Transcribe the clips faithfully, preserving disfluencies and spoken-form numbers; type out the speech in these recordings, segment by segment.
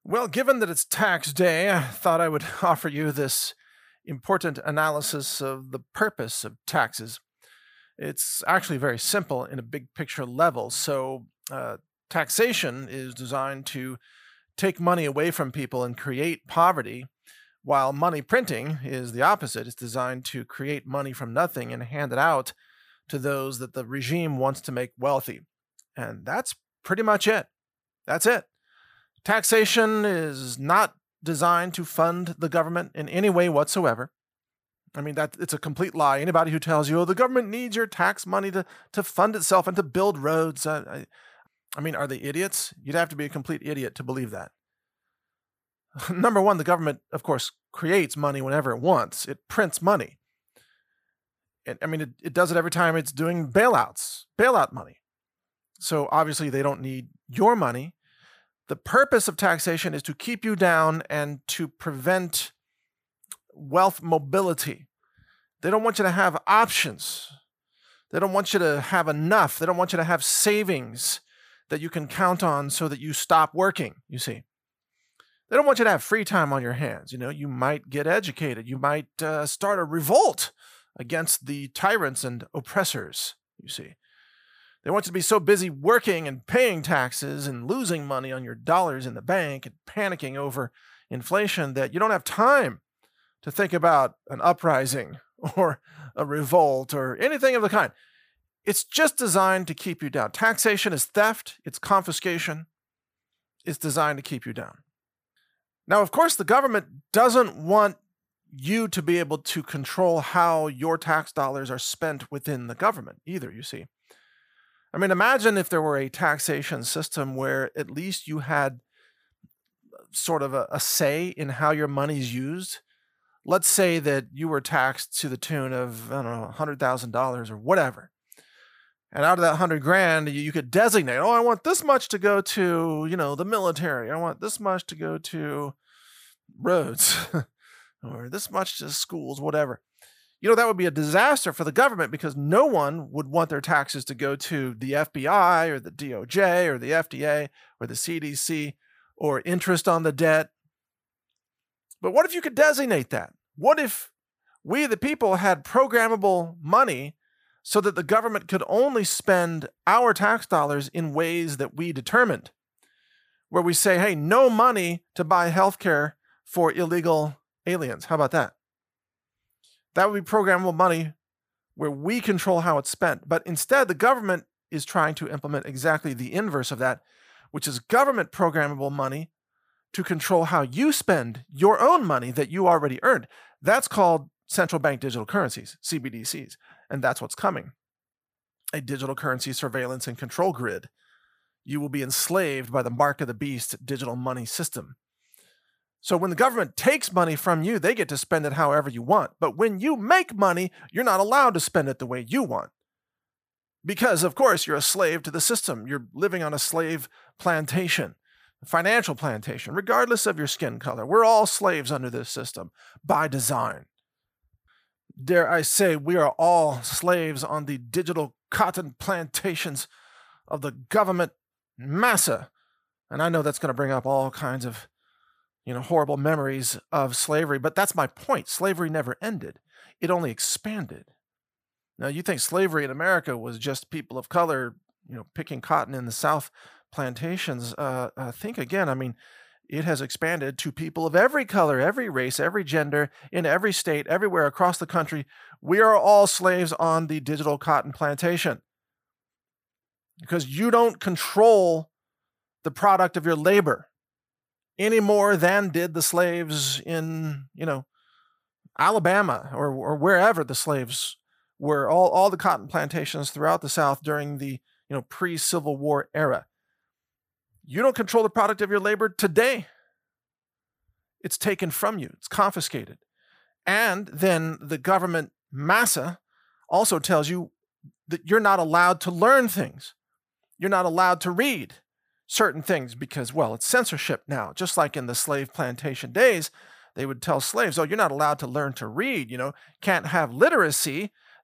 Well, given that it's tax day, I thought I would offer you this important analysis of the purpose of taxes. It's actually very simple in a big picture level. So, uh, taxation is designed to take money away from people and create poverty, while money printing is the opposite. It's designed to create money from nothing and hand it out to those that the regime wants to make wealthy. And that's pretty much it. That's it. Taxation is not designed to fund the government in any way whatsoever. I mean, that it's a complete lie. Anybody who tells you, oh, the government needs your tax money to, to fund itself and to build roads. Uh, I, I mean, are they idiots? You'd have to be a complete idiot to believe that. Number one, the government, of course, creates money whenever it wants. It prints money. It, I mean, it, it does it every time it's doing bailouts, bailout money. So obviously they don't need your money. The purpose of taxation is to keep you down and to prevent wealth mobility. They don't want you to have options. They don't want you to have enough. They don't want you to have savings that you can count on so that you stop working, you see. They don't want you to have free time on your hands. You know, you might get educated. You might uh, start a revolt against the tyrants and oppressors, you see. They want you to be so busy working and paying taxes and losing money on your dollars in the bank and panicking over inflation that you don't have time to think about an uprising or a revolt or anything of the kind. It's just designed to keep you down. Taxation is theft. It's confiscation. It's designed to keep you down. Now, of course, the government doesn't want you to be able to control how your tax dollars are spent within the government either, you see. I mean, imagine if there were a taxation system where at least you had sort of a, a say in how your money's used. Let's say that you were taxed to the tune of, I don't know, one hundred thousand dollars or whatever. And out of that one hundred grand, you, you could designate, oh, I want this much to go to, you know, the military. I want this much to go to roads or this much to schools, whatever. You know, that would be a disaster for the government because no one would want their taxes to go to the F B I or the D O J or the F D A or the C D C or interest on the debt. But what if you could designate that? What if we, the people, had programmable money so that the government could only spend our tax dollars in ways that we determined? Where we say, hey, no money to buy healthcare for illegal aliens. How about that? That would be programmable money where we control how it's spent. But instead, the government is trying to implement exactly the inverse of that, which is government programmable money to control how you spend your own money that you already earned. That's called central bank digital currencies, C B D Cs. And that's what's coming. A digital currency surveillance and control grid. You will be enslaved by the mark of the beast digital money system. So when the government takes money from you, they get to spend it however you want. But when you make money, you're not allowed to spend it the way you want. Because, of course, you're a slave to the system. You're living on a slave plantation, a financial plantation, regardless of your skin color. We're all slaves under this system by design. Dare I say, we are all slaves on the digital cotton plantations of the government massa. And I know that's going to bring up all kinds of you know, horrible memories of slavery. But that's my point. Slavery never ended. It only expanded. Now, you think slavery in America was just people of color, you know, picking cotton in the South plantations. Uh, uh, think again. I mean, it has expanded to people of every color, every race, every gender, in every state, everywhere across the country. We are all slaves on the digital cotton plantation because you don't control the product of your labor any more than did the slaves in, you know, Alabama or, or wherever the slaves were, all, all the cotton plantations throughout the South during the, you know, pre-Civil War era. You don't control the product of your labor today. It's taken from you. It's confiscated. And then the government massa also tells you that you're not allowed to learn things. You're not allowed to read certain things because, well, it's censorship now. Just like in the slave plantation days, they would tell slaves, oh, you're not allowed to learn to read, you know, can't have literacy.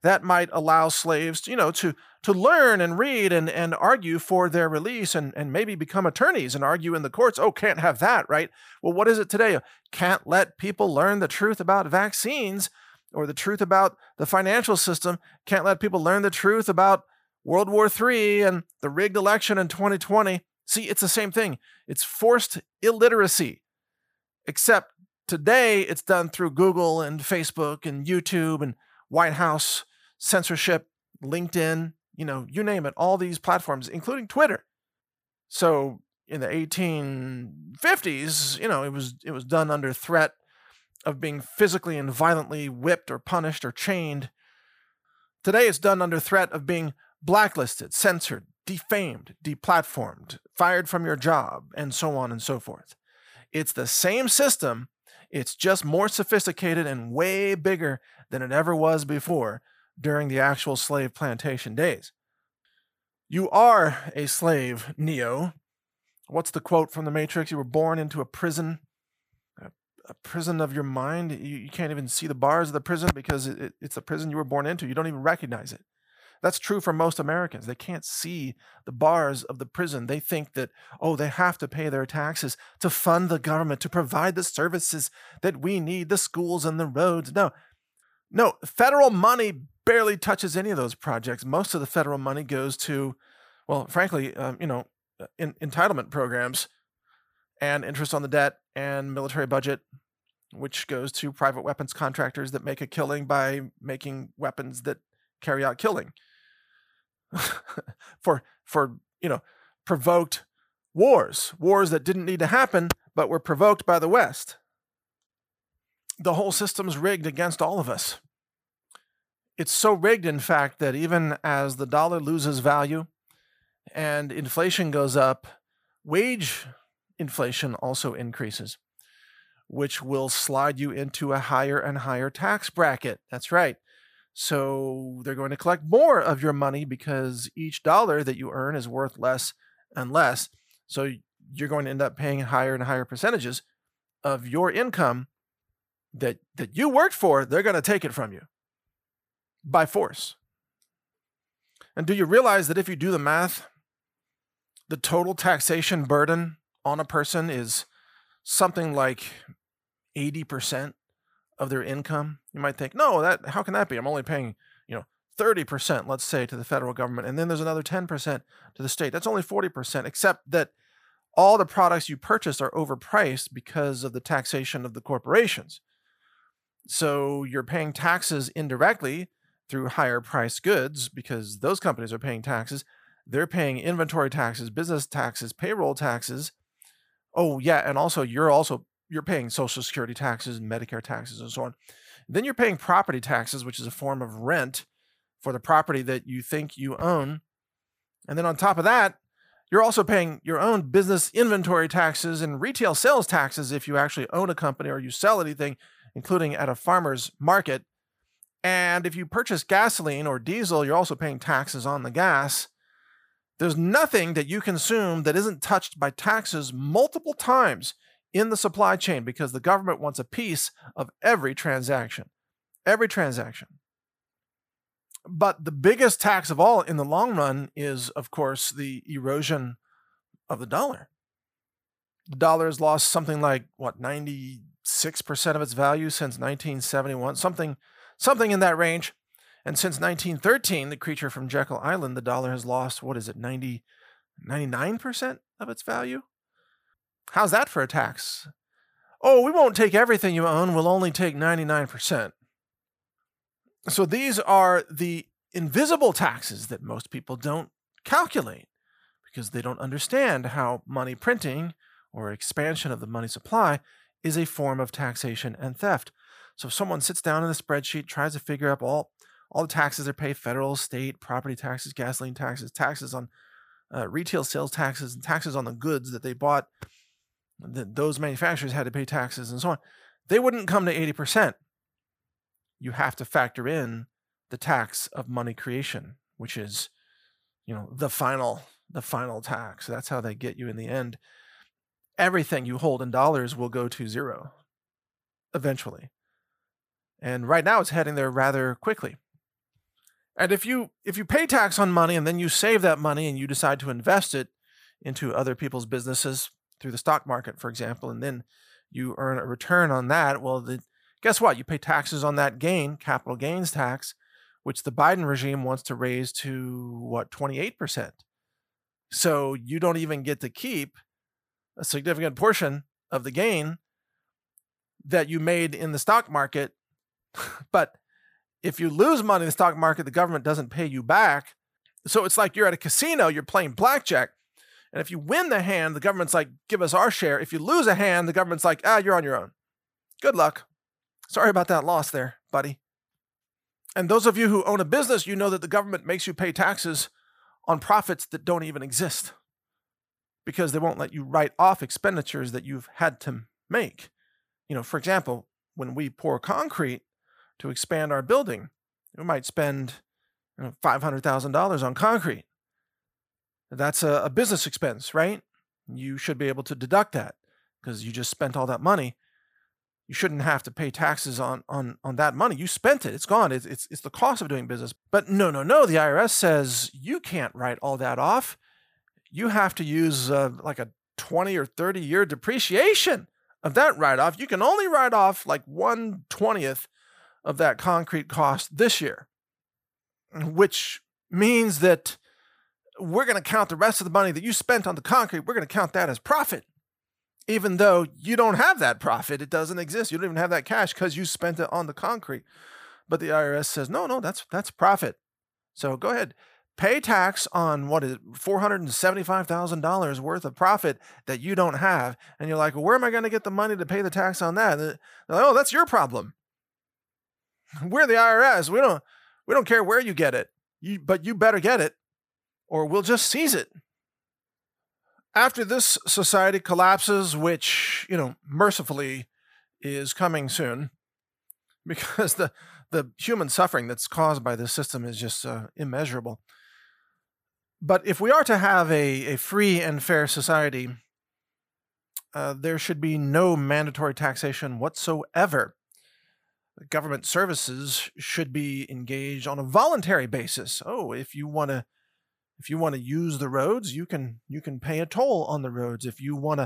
that might allow slaves, you know, to to learn and read and, and argue for their release and, and maybe become attorneys and argue in the courts. Oh, can't have that, right? Well, what is it today? Can't let people learn the truth about vaccines or the truth about the financial system. Can't let people learn the truth about World War Three and the rigged election in twenty twenty. See, it's the same thing. It's forced illiteracy, except today it's done through Google and Facebook and YouTube and White House censorship, LinkedIn, you know, you name it, all these platforms, including Twitter. So in the eighteen fifties, you know, it was it was done under threat of being physically and violently whipped or punished or chained. Today it's done under threat of being blacklisted, censored, defamed, deplatformed, fired from your job, and so on and so forth. It's the same system. It's just more sophisticated and way bigger than it ever was before during the actual slave plantation days. You are a slave, Neo. What's the quote from The Matrix? You were born into a prison, a, a prison of your mind. You, you can't even see the bars of the prison because it, it, it's the prison you were born into. You don't even recognize it. That's true for most Americans. They can't see the bars of the prison. They think that, oh, they have to pay their taxes to fund the government, to provide the services that we need, the schools and the roads. No, no, federal money barely touches any of those projects. Most of the federal money goes to, well, frankly, um, you know, in, entitlement programs and interest on the debt and military budget, which goes to private weapons contractors that make a killing by making weapons that carry out killing. for for you know provoked wars, wars that didn't need to happen but were provoked by the West. The whole system's rigged against all of us. It's so rigged, in fact, that even as the dollar loses value and inflation goes up, wage inflation also increases, which will slide you into a higher and higher tax bracket. That's right. So they're going to collect more of your money because each dollar that you earn is worth less and less. So you're going to end up paying higher and higher percentages of your income that, that you worked for. They're going to take it from you by force. And do you realize that if you do the math, the total taxation burden on a person is something like eighty percent of their income? You might think, no, that how can that be? I'm only paying, you know, thirty percent, let's say, to the federal government, and then there's another ten percent to the state. That's only forty percent, except that all the products you purchase are overpriced because of the taxation of the corporations. So you're paying taxes indirectly through higher priced goods because those companies are paying taxes. They're paying inventory taxes, business taxes, payroll taxes. Oh, yeah, and also you're also you're paying Social Security taxes and Medicare taxes and so on. Then you're paying property taxes, which is a form of rent for the property that you think you own. And then on top of that, you're also paying your own business inventory taxes and retail sales taxes if you actually own a company or you sell anything, including at a farmer's market. And if you purchase gasoline or diesel, you're also paying taxes on the gas. There's nothing that you consume that isn't touched by taxes multiple times in the supply chain because the government wants a piece of every transaction. Every transaction. But the biggest tax of all in the long run is, of course, the erosion of the dollar. The dollar has lost something like, what, ninety-six percent of its value since nineteen seventy-one, something, something in that range. And since nineteen thirteen, the creature from Jekyll Island, the dollar has lost, what is it, ninety, ninety-nine percent of its value? How's that for a tax? Oh, we won't take everything you own. We'll only take ninety-nine percent. So these are the invisible taxes that most people don't calculate because they don't understand how money printing or expansion of the money supply is a form of taxation and theft. So if someone sits down in a spreadsheet, tries to figure out all, all the taxes they pay, federal, state, property taxes, gasoline taxes, taxes on uh, retail sales taxes, and taxes on the goods that they bought, that those manufacturers had to pay taxes and so on, they wouldn't come to eighty percent. You have to factor in the tax of money creation, which is, you know, the final, the final tax. That's how they get you in the end. Everything you hold in dollars will go to zero eventually. And right now it's heading there rather quickly. And if you if you pay tax on money and then you save that money and you decide to invest it into other people's businesses through the stock market, for example, and then you earn a return on that, well, the, guess what? You pay taxes on that gain, capital gains tax, which the Biden regime wants to raise to what, twenty-eight percent. So you don't even get to keep a significant portion of the gain that you made in the stock market. But if you lose money in the stock market, the government doesn't pay you back. So it's like you're at a casino, you're playing blackjack. And if you win the hand, the government's like, give us our share. If you lose a hand, the government's like, ah, you're on your own. Good luck. Sorry about that loss there, buddy. And those of you who own a business, you know that the government makes you pay taxes on profits that don't even exist because they won't let you write off expenditures that you've had to make. You know, for example, when we pour concrete to expand our building, we might spend you know, five hundred thousand dollars on concrete. That's a, a business expense, right? You should be able to deduct that because you just spent all that money. You shouldn't have to pay taxes on on on that money. You spent it. It's gone. It's, it's, it's the cost of doing business. But no, no, no. The I R S says you can't write all that off. You have to use uh, like a twenty or thirty year depreciation of that write-off. You can only write off like one twentieth of that concrete cost this year, which means that we're going to count the rest of the money that you spent on the concrete. We're going to count that as profit, even though you don't have that profit. It doesn't exist. You don't even have that cash because you spent it on the concrete. But the I R S says, no, no, that's that's profit. So go ahead, pay tax on what is it, four hundred seventy-five thousand dollars worth of profit that you don't have. And you're like, well, where am I going to get the money to pay the tax on that? They're like, oh, that's your problem. We're the I R S. We don't we don't care where you get it, you, but you better get it, or we'll just seize it. After this society collapses, which, you know, mercifully is coming soon, because the, the human suffering that's caused by this system is just uh, immeasurable. But if we are to have a, a free and fair society, uh, there should be no mandatory taxation whatsoever. Government services should be engaged on a voluntary basis. Oh, if you want to If you want to use the roads, you can you can pay a toll on the roads. If you want to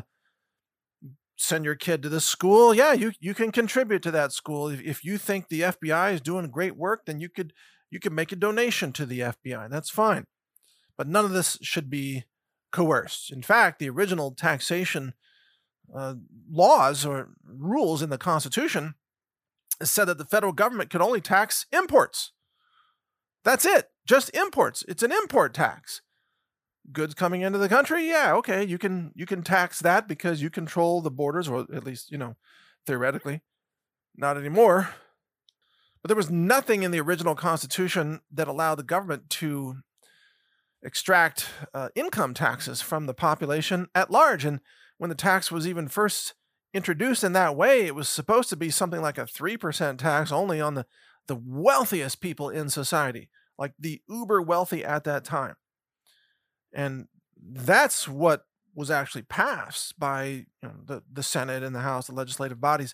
send your kid to the school, yeah, you you can contribute to that school. If, if you think the F B I is doing great work, then you could you could make a donation to the F B I. That's fine. But none of this should be coerced. In fact, the original taxation uh, laws or rules in the Constitution said that the federal government could only tax imports. That's it. Just imports. It's an import tax. Goods coming into the country, yeah, okay, you can you can tax that because you control the borders, or at least, you know, theoretically. Not anymore. But there was nothing in the original Constitution that allowed the government to extract uh, income taxes from the population at large. And when the tax was even first introduced in that way, it was supposed to be something like a three percent tax only on the, the wealthiest people in society, like the uber wealthy at that time. And that's what was actually passed by you know, the, the Senate and the House, the legislative bodies,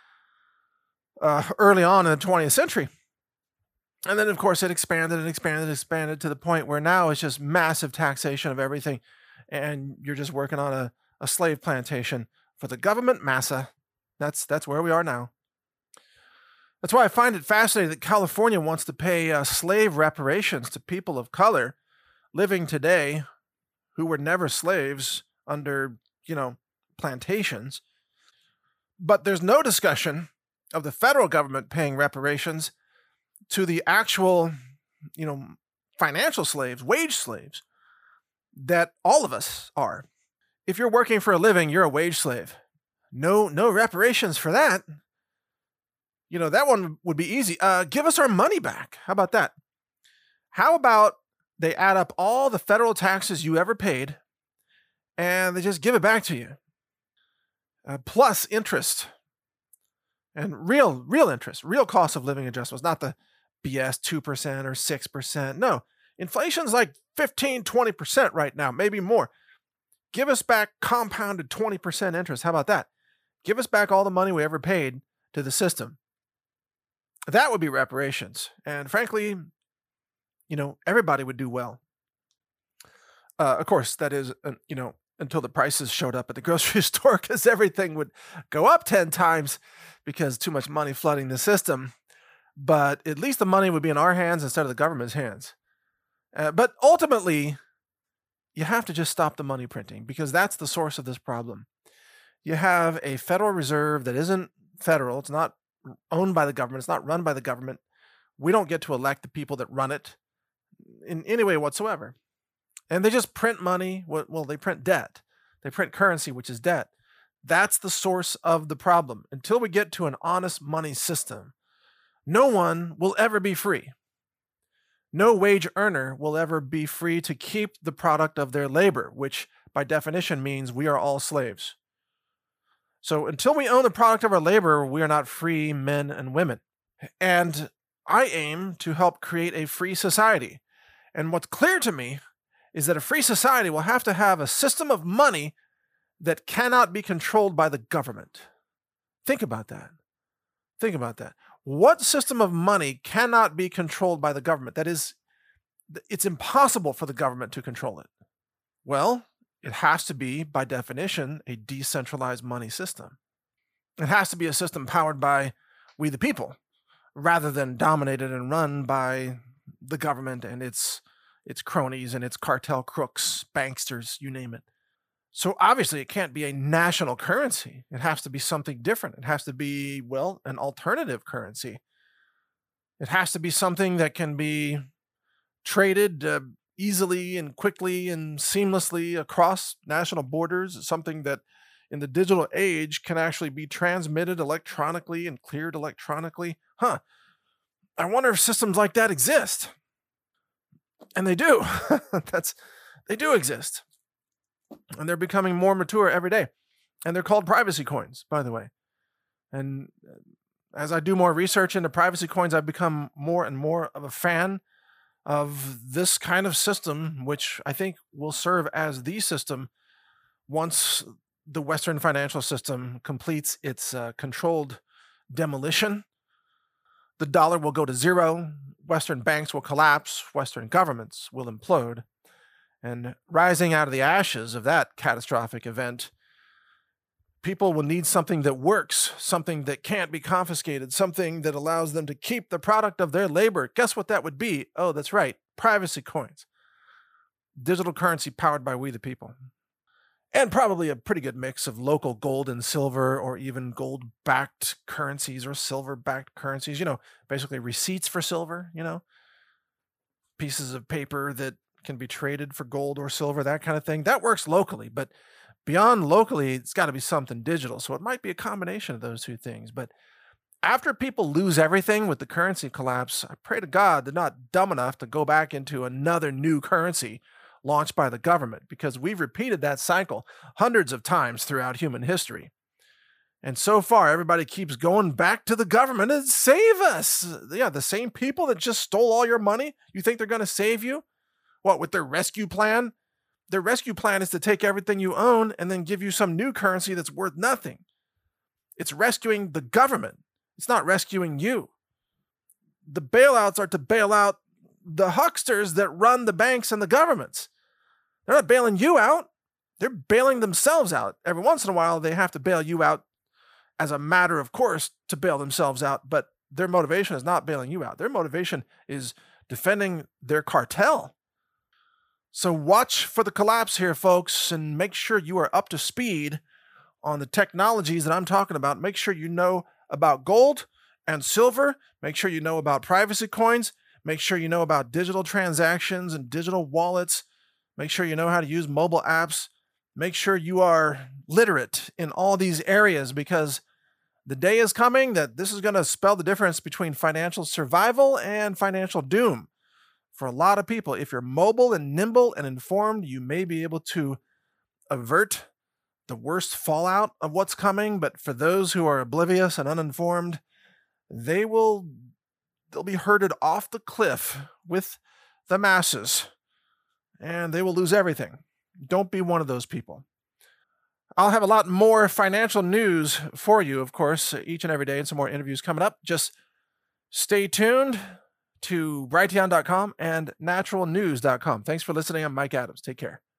uh, early on in the twentieth century. And then, of course, it expanded and expanded and expanded to the point where now it's just massive taxation of everything. And you're just working on a, a slave plantation for the government massa. That's, that's where we are now. That's why I find it fascinating that California wants to pay uh, slave reparations to people of color living today who were never slaves under, you know, plantations. But there's no discussion of the federal government paying reparations to the actual, you know, financial slaves, wage slaves that all of us are. If you're working for a living, you're a wage slave. No, no reparations for that. You know, that one would be easy. Uh, give us our money back. How about that? How about they add up all the federal taxes you ever paid and they just give it back to you? Uh, plus interest and real, real interest, real cost of living adjustments, not the B S two percent or six percent. No, inflation's like fifteen, twenty percent right now, maybe more. Give us back compounded twenty percent interest. How about that? Give us back all the money we ever paid to the system. That would be reparations. And frankly, you know, everybody would do well. Uh, of course, that is, uh, you know, until the prices showed up at the grocery store because everything would go up ten times because too much money flooding the system. But at least the money would be in our hands instead of the government's hands. Uh, but ultimately, you have to just stop the money printing because that's the source of this problem. You have a Federal Reserve that isn't federal, it's not owned by the government, it's not run by the government. We don't get to elect the people that run it in any way whatsoever. And they just print money. Well, well, they print debt. They print currency, which is debt. That's the source of the problem. Until we get to an honest money system, no one will ever be free. No wage earner will ever be free to keep the product of their labor, which by definition means we are all slaves. So until we own the product of our labor, we are not free men and women. And I aim to help create a free society. And what's clear to me is that a free society will have to have a system of money that cannot be controlled by the government. Think about that. Think about that. What system of money cannot be controlled by the government? That is, it's impossible for the government to control it. Well, it has to be, by definition, a decentralized money system. It has to be a system powered by we the people, rather than dominated and run by the government and its its cronies and its cartel crooks, banksters, you name it. So obviously it can't be a national currency. It has to be something different. It has to be, well, an alternative currency. It has to be something that can be traded uh, easily and quickly and seamlessly across national borders, something that in the digital age can actually be transmitted electronically and cleared electronically. Huh. I wonder if systems like that exist. And they do. That's they do exist. And they're becoming more mature every day. And they're called privacy coins, by the way. And as I do more research into privacy coins, I've become more and more of a fan of this kind of system, which I think will serve as the system once the Western financial system completes its uh, controlled demolition. The dollar will go to zero. Western banks will collapse. Western governments will implode. And rising out of the ashes of that catastrophic event, people will need something that works, something that can't be confiscated, something that allows them to keep the product of their labor. Guess what that would be? Oh, that's right, privacy coins. Digital currency powered by we the people. And probably a pretty good mix of local gold and silver, or even gold-backed currencies or silver-backed currencies. You know, basically receipts for silver, you know, pieces of paper that can be traded for gold or silver, that kind of thing. That works locally, but beyond locally, it's got to be something digital. So it might be a combination of those two things. But after people lose everything with the currency collapse, I pray to God they're not dumb enough to go back into another new currency launched by the government, because we've repeated that cycle hundreds of times throughout human history. And so far, everybody keeps going back to the government and save us. Yeah, the same people that just stole all your money, you think they're going to save you? What, with their rescue plan? Their rescue plan is to take everything you own and then give you some new currency that's worth nothing. It's rescuing the government. It's not rescuing you. The bailouts are to bail out the hucksters that run the banks and the governments. They're not bailing you out. They're bailing themselves out. Every once in a while, they have to bail you out as a matter of course to bail themselves out, but their motivation is not bailing you out. Their motivation is defending their cartel. So watch for the collapse here, folks, and make sure you are up to speed on the technologies that I'm talking about. Make sure you know about gold and silver. Make sure you know about privacy coins. Make sure you know about digital transactions and digital wallets. Make sure you know how to use mobile apps. Make sure you are literate in all these areas, because the day is coming that this is going to spell the difference between financial survival and financial doom. For a lot of people, if you're mobile and nimble and informed, you may be able to avert the worst fallout of what's coming. But for those who are oblivious and uninformed, they will they'll be herded off the cliff with the masses, and they will lose everything. Don't be one of those people. I'll have a lot more financial news for you, of course, each and every day, and some more interviews coming up. Just stay tuned. to brighteon dot com and natural news dot com. Thanks for listening. I'm Mike Adams. Take care.